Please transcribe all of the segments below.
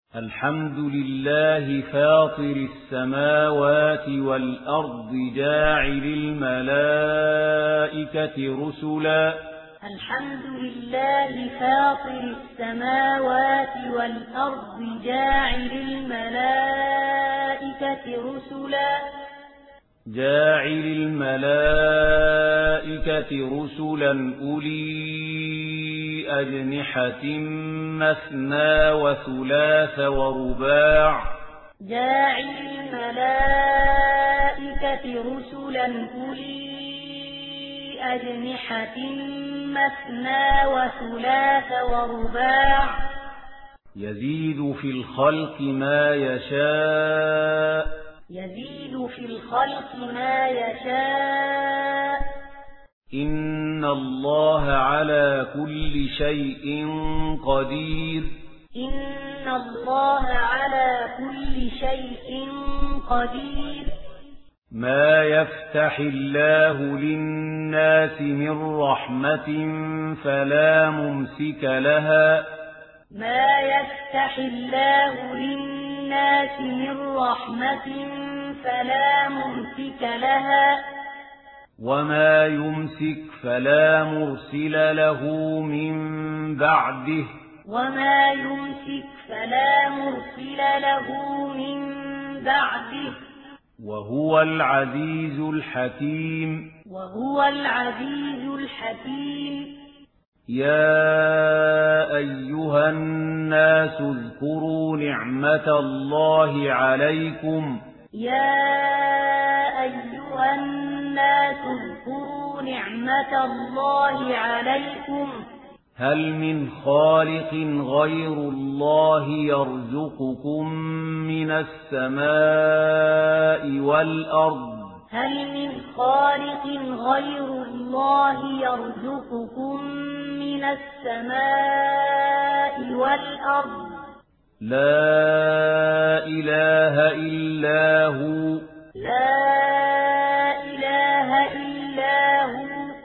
الحمد لله فاطر السماوات والأرض جاعل الملائكة رسلا. الحمد لله فاطر السماوات والأرض جاعل الملائكة رسلا. جاعل الملائكة رسلا أولي أجنحة مثنى وثلاث ورباع. جاعل الملائكة رسلا أولي أجنحة مثنى وثلاث ورباع. يزيد في الخلق ما يشاء. يزيد في الخلق ما يشاء. إن الله على كل شيء قدير. إن الله على كل شيء قدير. ما يفتح الله للناس من رحمة فلا ممسك لها. ما يفتح الله للناس من رحمة فلا ممسك لها. وما يمسك فلا مرسل له من بعده. وما يمسك فلا مرسل له من بعده. وهو العزيز الحكيم. وهو العزيز الحكيم. يا أيها الناس اذكروا نعمة الله عليكم. يا أيها الناس اذكروا نعمة الله عليكم. هل من خالق غير الله يرزقكم من السماء والأرض؟ هل من خالق غير الله يرزقكم من السماء والأرض؟ لا إله إلا هو. لا إله إلا هو.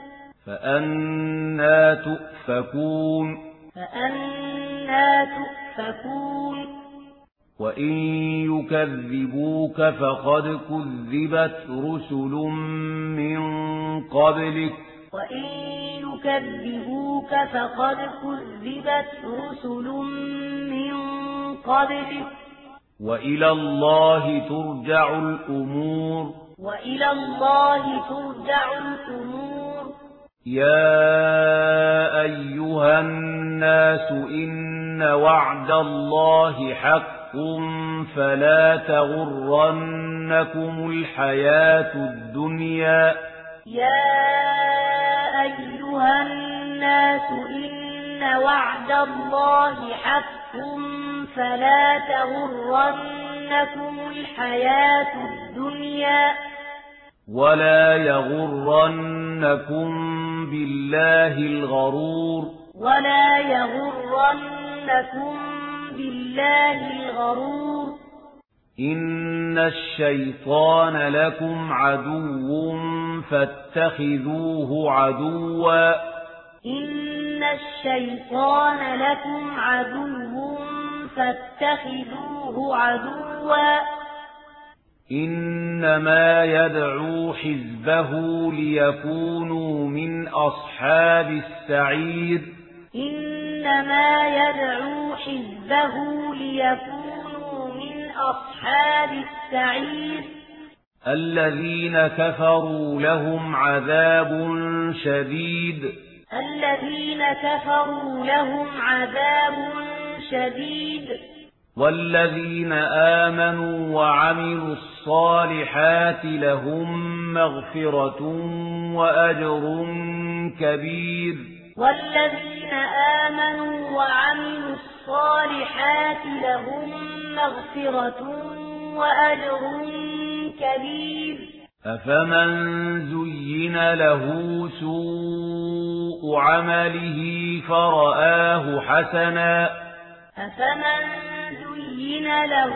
فأنى تؤفكون. فأنى تؤفكون. وإن يكذبوك فقد كذبت رسل من قبلك. وإن يكذبوك فقد كذبت رسل من قبلك. وإلى الله ترجع الأمور. وإلى الله ترجع الأمور. يا أيها الناس إن وعد الله حق فلا تغرنكم الحياة الدنيا. يا أيها الناس إن وعد الله حق فلا تغرنكم الحياة الدنيا. ولا يغرنكم بالله الغرور. ولا يغرنكم بالله الغرور. إن الشيطان لكم عدو فاتخذوه عدوا. إن الشيطان لكم عدو فاتخذوه عدوا. إنما يدعو حزبه ليكونوا من أصحاب السعير. إنما يدعو حزبه ليكونوا من أصحاب السعير. الذين كفروا لهم عذاب شديد. الذين كفروا لهم عذاب شديد. والذين آمنوا وعملوا الصالحات لهم مغفرة وأجر كبير. والذين آمنوا وعملوا الصالحات لهم مغفرة وأجر كبير. أفمن زين له سوء عمله فرآه حسنا. أفمن زين له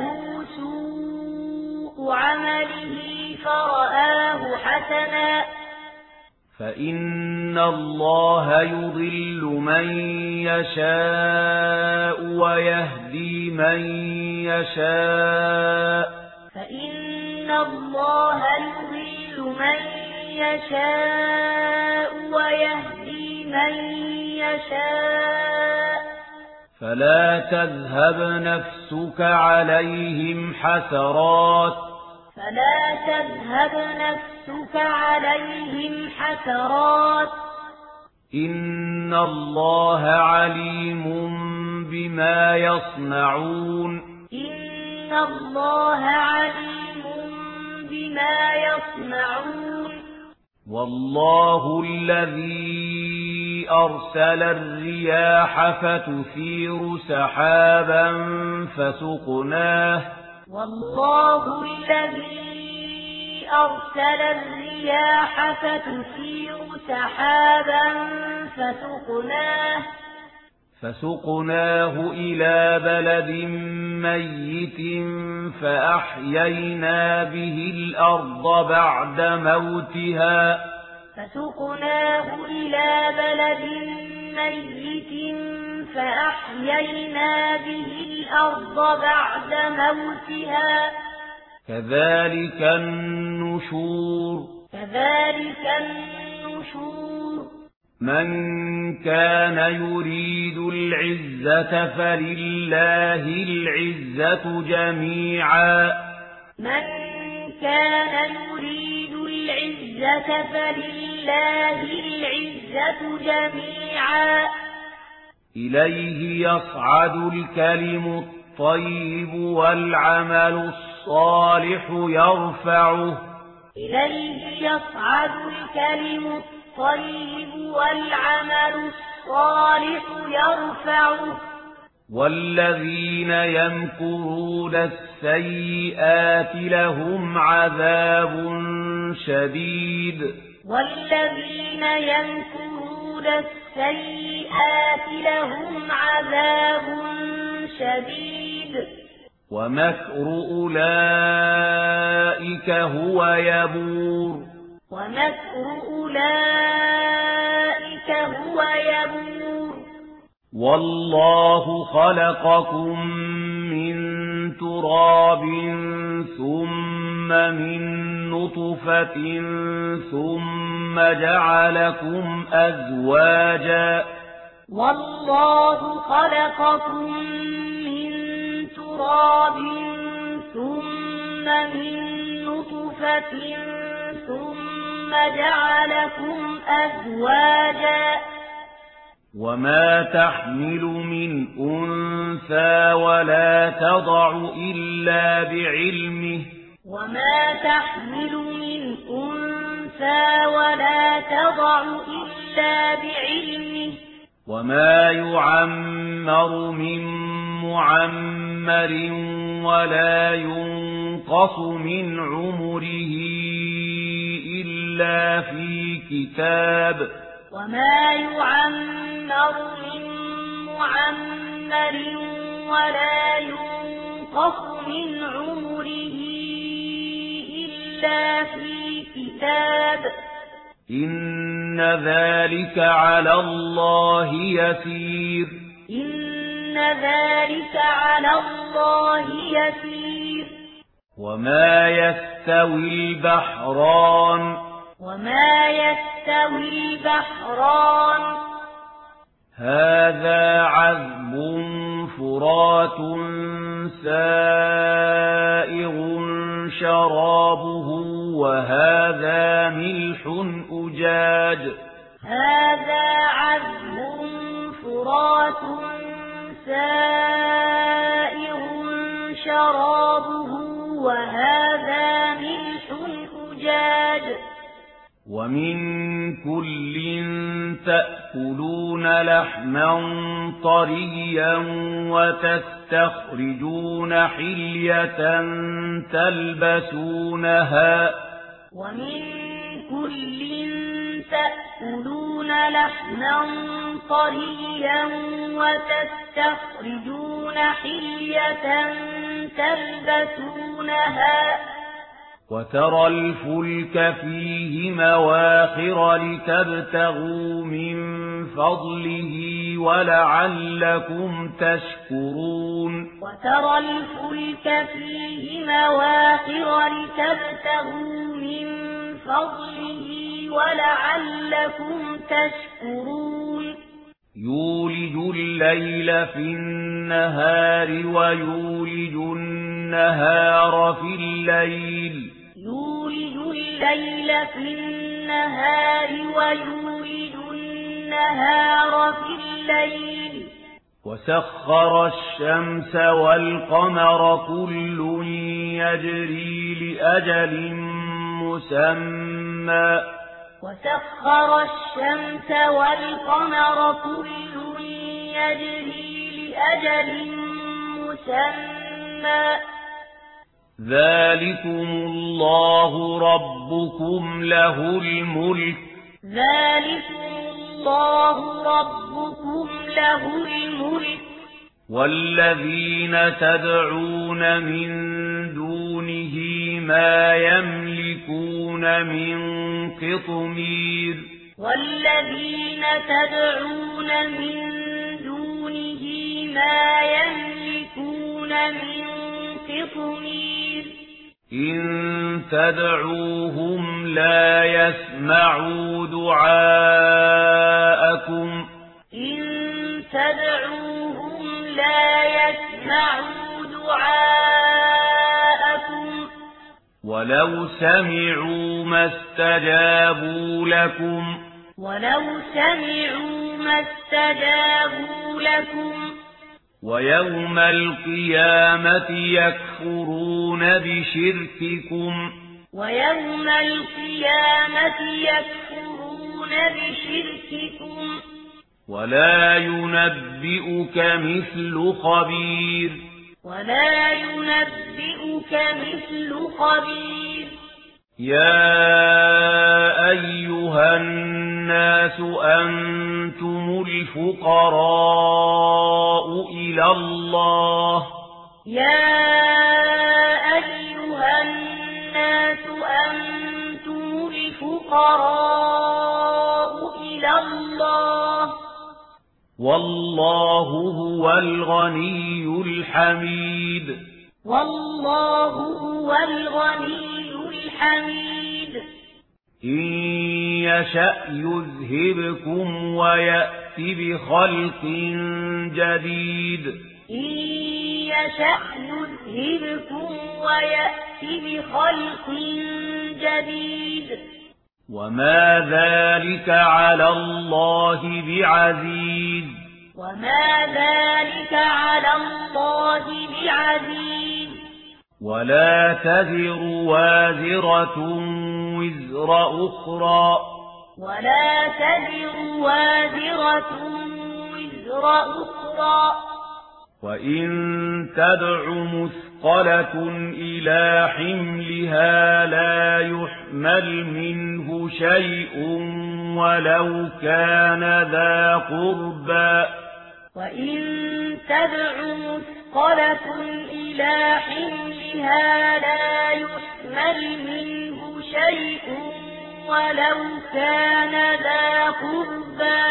سوء عمله فرآه حسنا فإن الله يضل من يشاء ويهدي من يشاء فإن الله يضل من يشاء ويهدي من يشاء فلا تذهب نفسك عليهم حسرات إن الله عليم بما يصنعون والله الذي أرسل الرياح فتثير سحابا فسقناه إلى بلد ميت فأحيينا به الأرض بعد موتها كذلك النشور من كان يريد العزة فلله العزة جميعا إليه يصعد الكلم الطيب والعمل الصالح يرفعه والذين يمكرون السيئات لهم عذاب شديد ومكر أولئك هو يبور والله خلقكم من تراب ثم من نطفة ثم جعلكم أزواجا وما تحمل من أنثى ولا تضع إلا بعلمه وما يعمر من معمر ولا ينقص من عمره إلا في كتاب إن ذلك على الله يسير وما يستوي البحران هذا عذب فرات سائغ شرابه وهذا ملح أجاج ومن كل تأكلون لحما طريا وتستخرجون حلية تلبسونها وترى الفلك فيه مواخر لتبتغوا من فضله ولعلكم تشكرون وترى الفلك فيه مواخر لتبتغوا من فضله ولعلكم تشكرون يولج الليل في النهار ويولج النهار في الليل يولج الليل في النهار ويولج النهار في الليل وسخر الشمس والقمر كل يجري لأجل مسمى وسخر الشمس والقمر كل يجري لأجل مسمى ذلكم الله ربكم له الملك ذلكم الله ربكم له الملك والذين تدعون من دونه ما يملكون من قطمير والذين تدعون من دونه ما يملكون من قطمير إن تدعوهم لا يسمعوا دعاءكم إن تدعوهم لا يسمعوا دعاءكم ولو سمعوا ما استجابوا لكم ولو سمعوا ما استجابوا لكم ويوم القيامة يكفرون بشرككم ويوم القيامة يكفرون بشرككم ولا ينبئك مثل خبير ولا ينبئك مثل خبير يا أيها الناس أنتم الفقراء إلى الله يا أيها الناس أنتم الفقراء إلى الله والله هو الغني الحميد والله هو الغني الحميد إن يشأ يذهبكم ويأت بخلق جديد إن يشأ يذهبكم ويأت بخلق جديد وما ذلك على الله بعزيز وما ذلك على الله بعزيز ولا تزر وازرة وزر أخرى ولا تزر وازرة وزر أخرى وإن تدع مثقلة إلى حملها لا يحمل منه شيء ولو كان ذا قربى وإن تدع مثقلة إلى حملها لا يحمل منه شيء ولو كان ذا قربى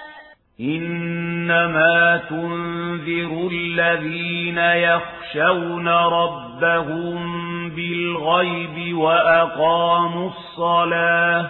إنما تنذر الذين يخشون ربهم بالغيب وأقاموا الصلاة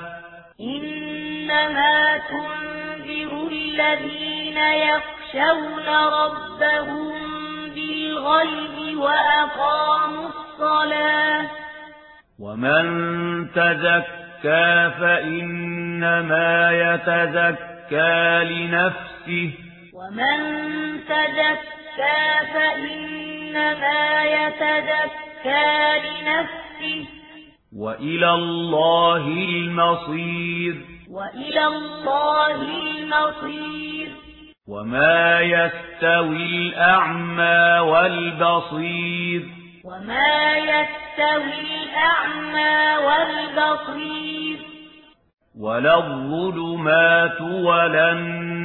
إنما تنذر الذين يخشون ربهم بالغيب وأقاموا الصلاة ومن تزكى فإنما يتزكى لنفسه ومن تزكى فإنما يتزكى لنفسه وإلى الله المصير وإلى الله المصير وما يستوي الأعمى والبصير وما يستوي الأعمى والبصير ولا الظلمات ولا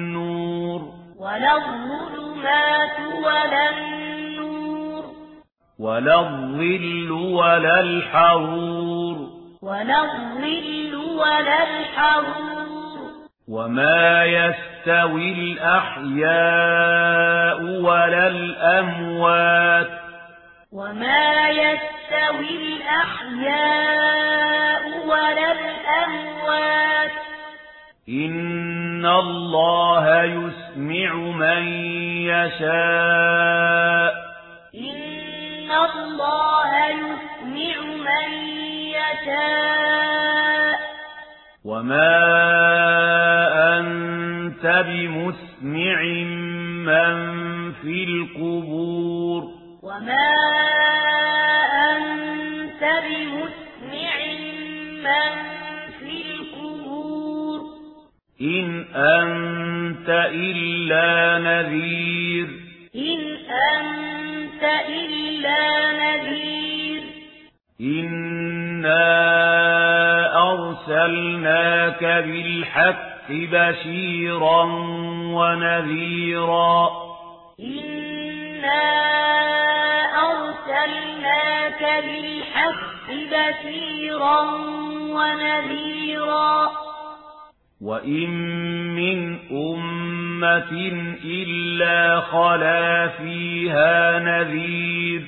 النور ولا الظلمات ولا النور ولا الظل ولا الحرور وما يستوي الأحياء ولا الأموات إن الله يسمع من يشاء وما أنت بمسمع من في القبور إن أنت إلا نذير إنا أرسلناك بالحق بشيرا ونذيرا وإن من أمة إلا خلا فيها نذير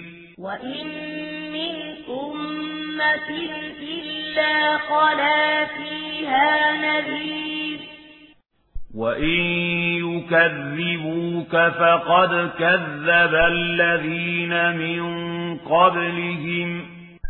وإن يكذبوك فقد كذب الذين من قبلهم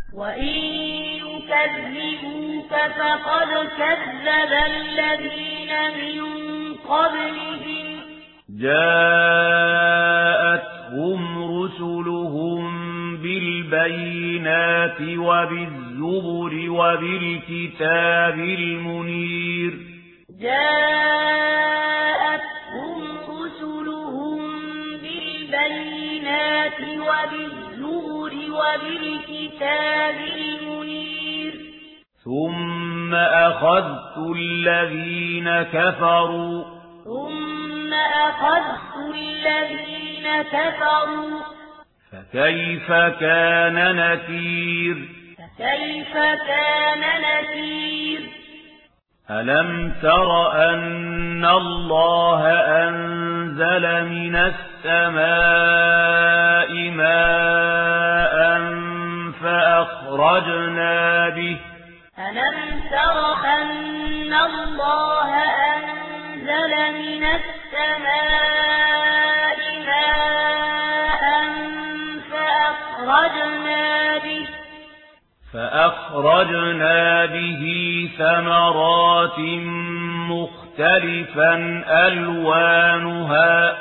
جاءتهم رسلهم بالبينات وبالزبر وبالكتاب المنير ثم أخذت الذين كفروا فكيف كان نكير ألم تر أن الله أنزل من السماء ماء فأخرجنا به فأخرجنا به ثمرات مختلفا ألوانها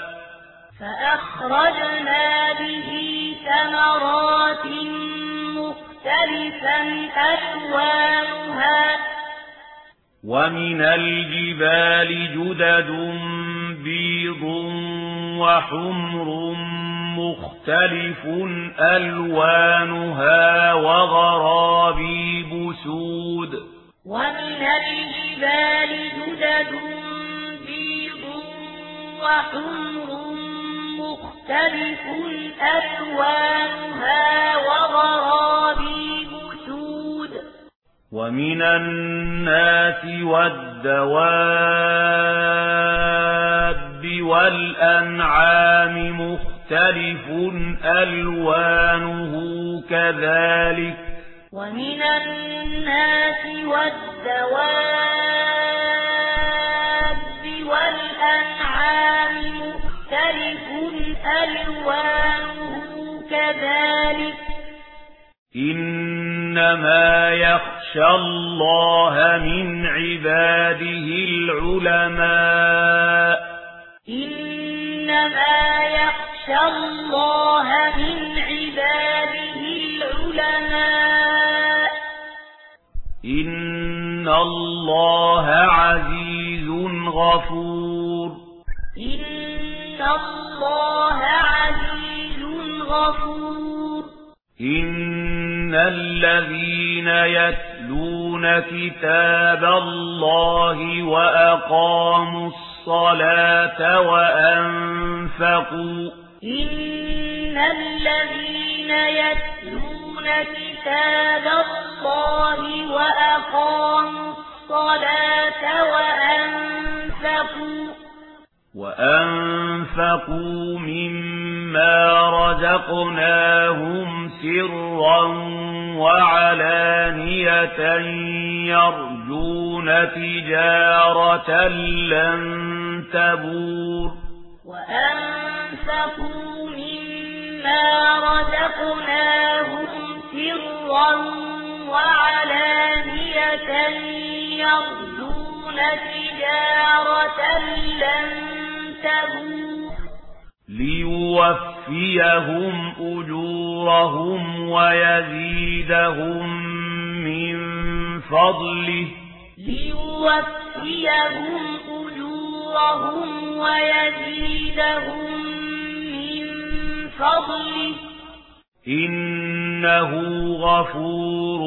ومن الجبال جدد بيض وحمر مختلف ألوانها وغرابيب سود ومن الجبال جدد بيض وحمر مختلف ألوانها وغرابيب سود ومن الناس والدواب والأنعام مختلف ألوانه كذلك ومن الناس والدواب والأنعام مختلف ألوانه كذلك إنما يخشى الله من عباده العلماء إنما يخشى الله من عباده العلماء إن الله عزيز غفور إن الله عزيز غفور إن الذين يتلون كتاب الله وأقاموا الصلاة وأنفقوا إن الذين يتلون كتاب الله وأقاموا الصلاة وأنفقوا مما رزقناهم سرا وعلانية يرجون تجارة لن تبور وأنفقوا مما رزقناهم سرا وعلانية يرجون تجارة لن تبور ليوفيهم أجورهم ويزيدهم من فضله إنه غفور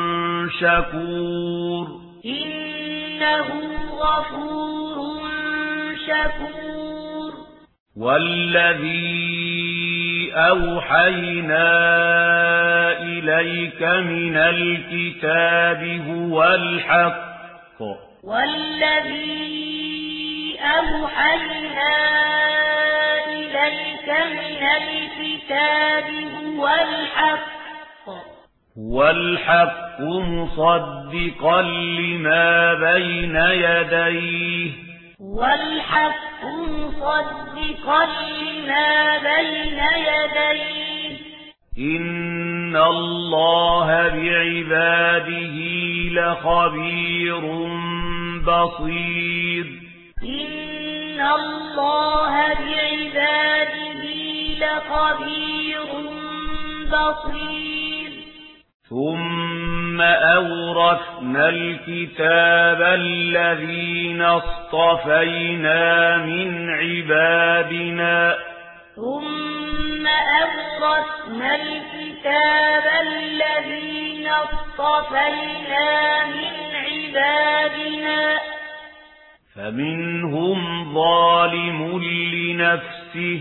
شكور والذي أوحينا إليك من الكتاب هو الحق هو الحق مصدقا لما بين يديه إن الله بعباده لخبير بصير ثم أورثنا الكتاب الذين اصطفينا من عبادنا فمنهم ظالم لنفسه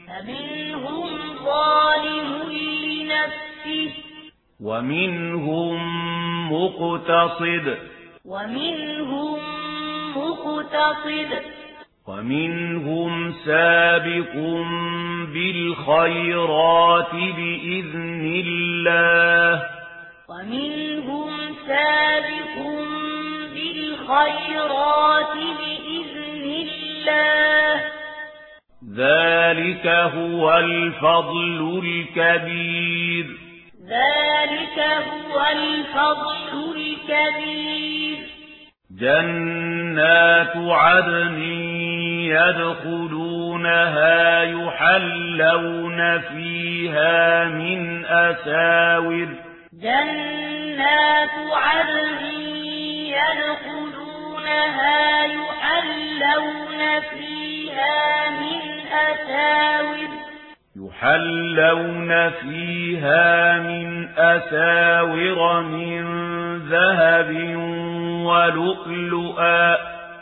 ومنهم مقتصد ومنهم سابق بالخيرات بإذن الله ذلك هو الفضل الكبير جنات عدن يدخلونها يحلون فيها من أساور من ذهب ولؤلؤا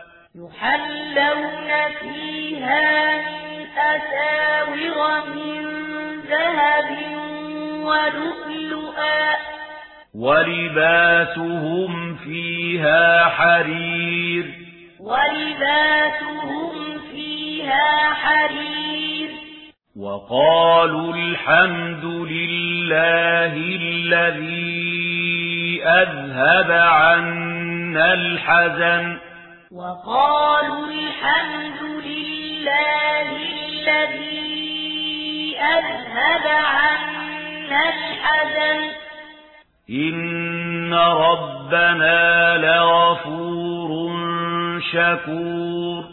ولباسهم فيها حرير وقالوا الحمد لله الذي أذهب عنا الحزن إن ربنا لغفور شكور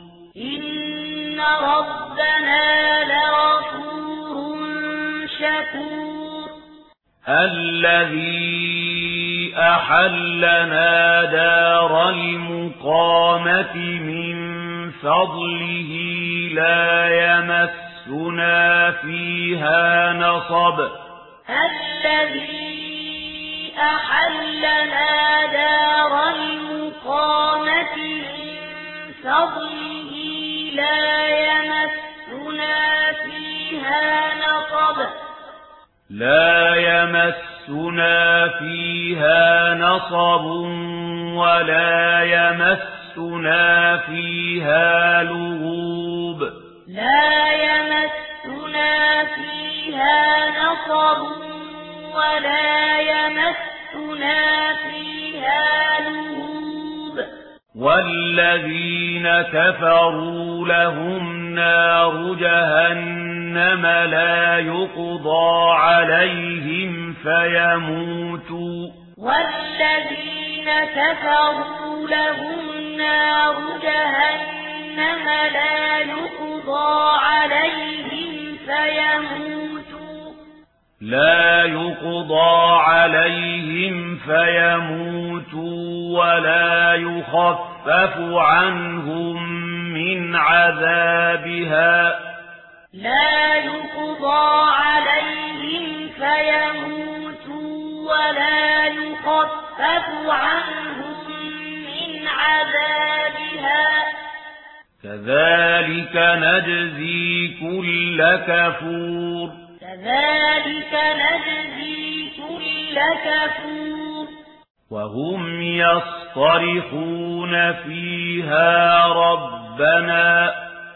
الذي أحلنا دار المقامة من فضله لا يمسنا فيها نصب لا يمسنا فيها نصب ولا يمسنا فيها لغوب لا يمسنا فيها نصب ولا يمسنا فيها لغوب والذين كفروا لهم نار جهنم لا يقضى عليهم فيموتوا والذين كفروا لهم نار جهنم لا يقضى عليهم فيموتوا ولا يخفف عنهم من عذابها لا يقضى عليهم فيموتوا ولا يخفف عنهم من عذابها كذلك نجزي كل كفور وهم يصطرخون فيها ربنا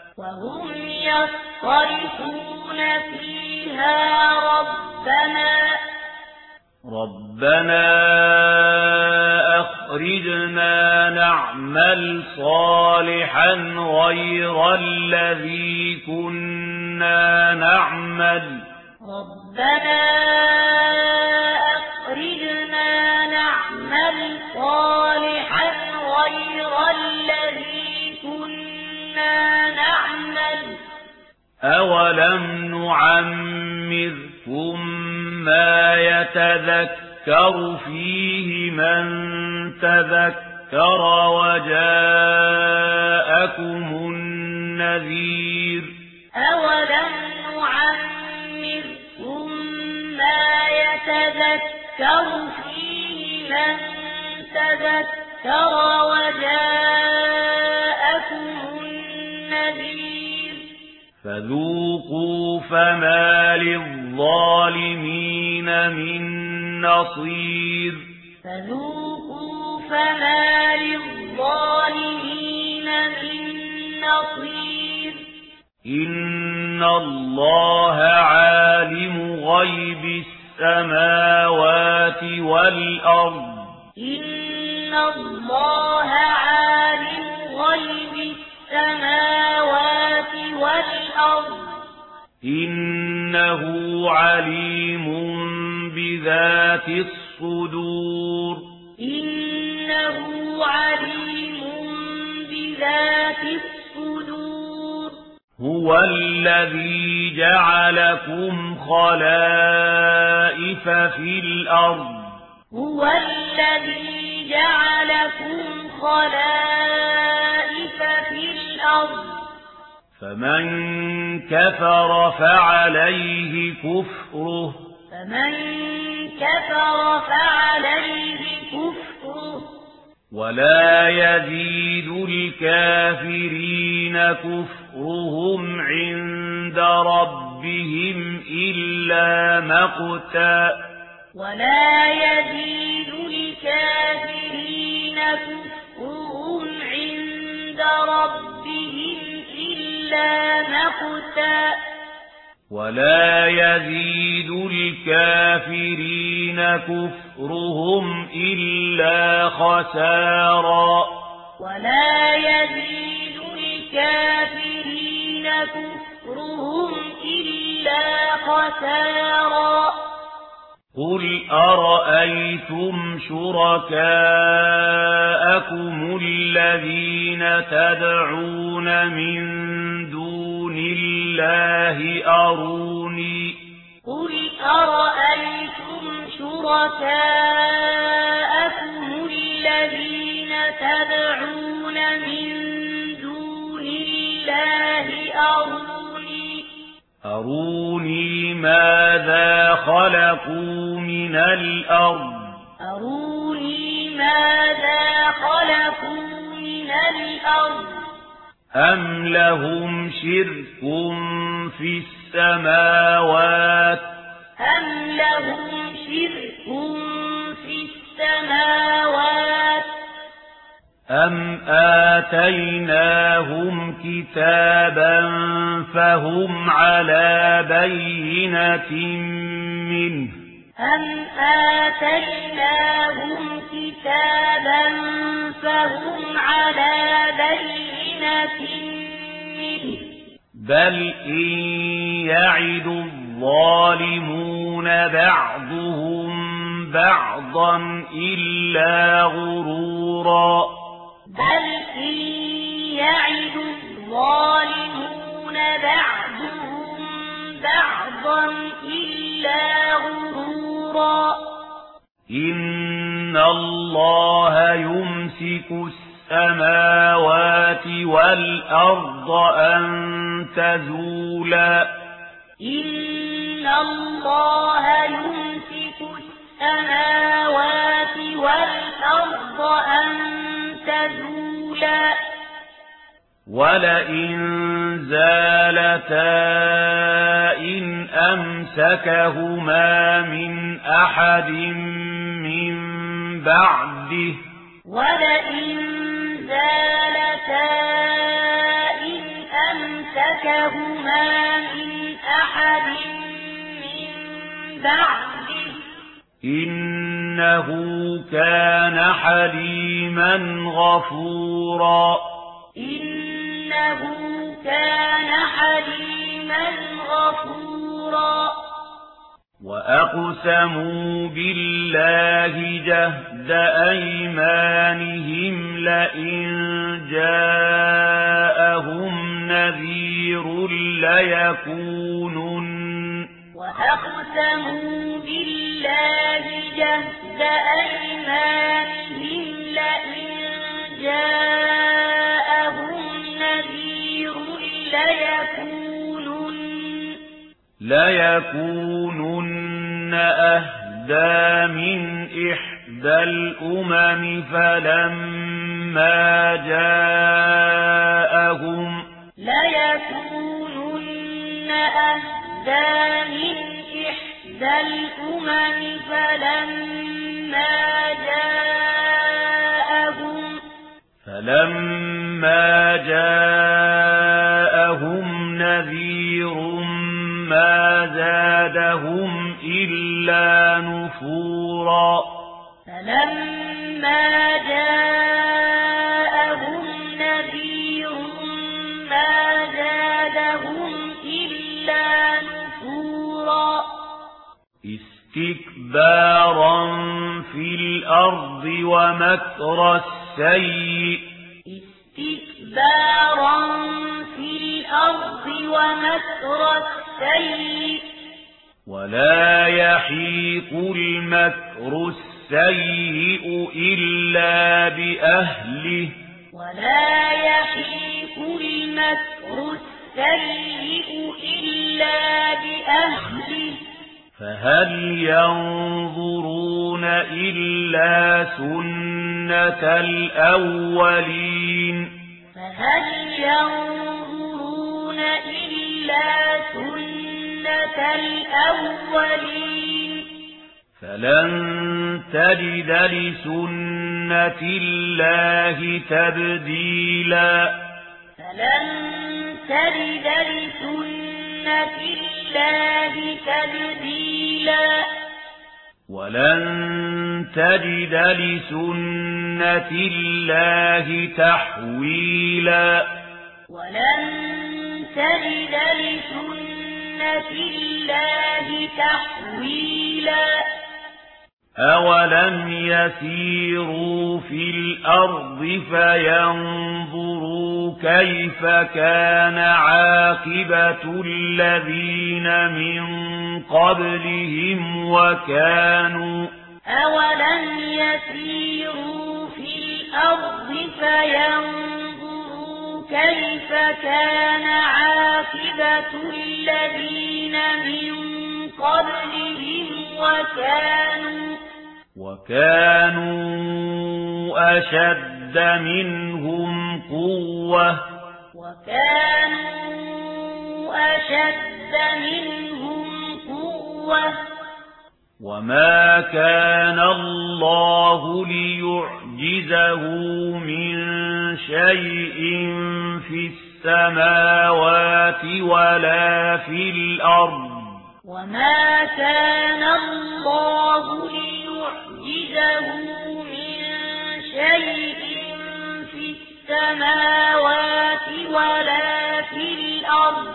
أخرجنا نعمل صالحا غير الذي كنا نعمل أولم نعمركم ما يتذكر فيه من تذكر وجاءكم النذير أولم نعمركم ما يتذكر فيه من تذكر وجاءكم النذير فذوقوا فما للظالمين من نصير إن الله عالم غيب السماوات والأرض إنه عليم بذات الصدور هو الذي جعلكم خلائف في الأرض فمن كفر فعليه كفره ولا يزيد الكافرين كفرهم عند ربهم إلا مقتا ولا يزيد الكافرين كفرهم إلا خسارا قل أرأيتم شركاءكم الذين تدعون من دون الله أروني أروني ماذا خلقوا من الأرض أم لهم شرك في السماوات أم لهم شرك في السماوات أم آتيناهم كتابا فهم على بينة منه أم آتيناهم كتابا فهم على بينة منه بل إن يعد الظالمون بعضهم بعضا إلا غرورا بل إن يعد الظالمون بعضهم بعضا إلا غرورا إن الله يمسك السماوات والأرض أن تزولا إن الله يمسك السماوات والأرض أن تزولا ولئن زالتا إن أمسكهما من أحد من بعده ولئن زالتا إن أمسكهما من أحد من بعده إنه كان حليما غفورا إنه كان حليما غفورا وأقسموا بالله جهد أيمانهم لئن جاءهم نذير ليكونن وأقسموا بالله جهد أيمانهم لئن جاءهم نذير ليكونن أهدى من إحدى الأمم فلما جاءهم ليكونن أهدى من إحدى الأمم فلما جاءهم نذير ما زادهم إلا نفورا فلما جاءهم نذير ما زادهم إلا نفورا استكبارا في الأرض ومكر السيء استكبارا في الأرض ومكر السيء ولا يحيق المكر السيء إلا بأهله ولا يحيق المكر السيء إلا بأهله فهل ينظرون إلا سنة الأولين فهل ينظرون إلا سنة الأولين فلن تجد لسنة الله تبديلا فلن تجد لسنة الله تبديلا ولن تجد لسنة الله تحويلا ولن تجد لسنة الله تحويلا أولم يسيروا في الأرض فينظروا كيف كان عاقبة الذين من قبلهم أولم يسيروا في الأرض فينظروا كيف كان عاقبة الذين من قبلهم وكانوا أشد منهم قوة قوة وما كان الله ليعجزه من شيء في السماوات ولا في الأرض وما كان الله ليعجزه من شيء في السماوات ولا في الأرض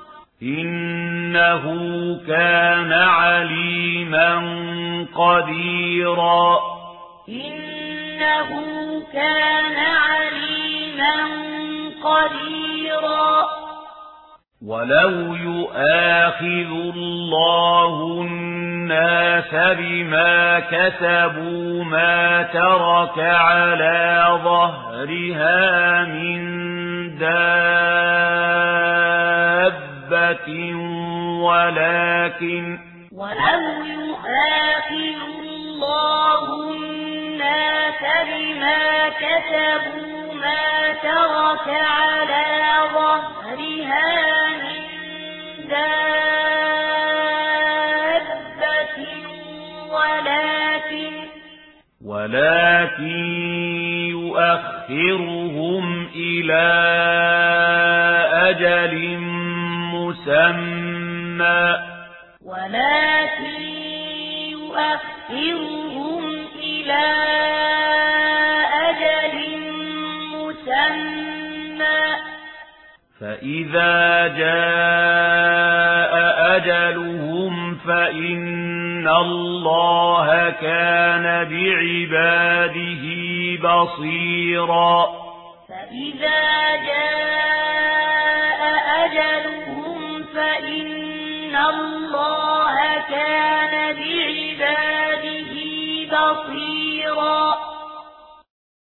إنه كان عليما قديرا إنه كان عليما قديرا ولو يؤاخذ الله الناس بما كسبوا ما ترك على ظهرها من دابة ولو يؤاخذ الله الناس بما كسبوا ما ترك على ظهرها من دابة ولكن يؤخرهم إلى أجل مسمى فإذا جاء أجلهم فإن الله كان بعباده بصيرا فإذا جاء أجلهم فإن الله كان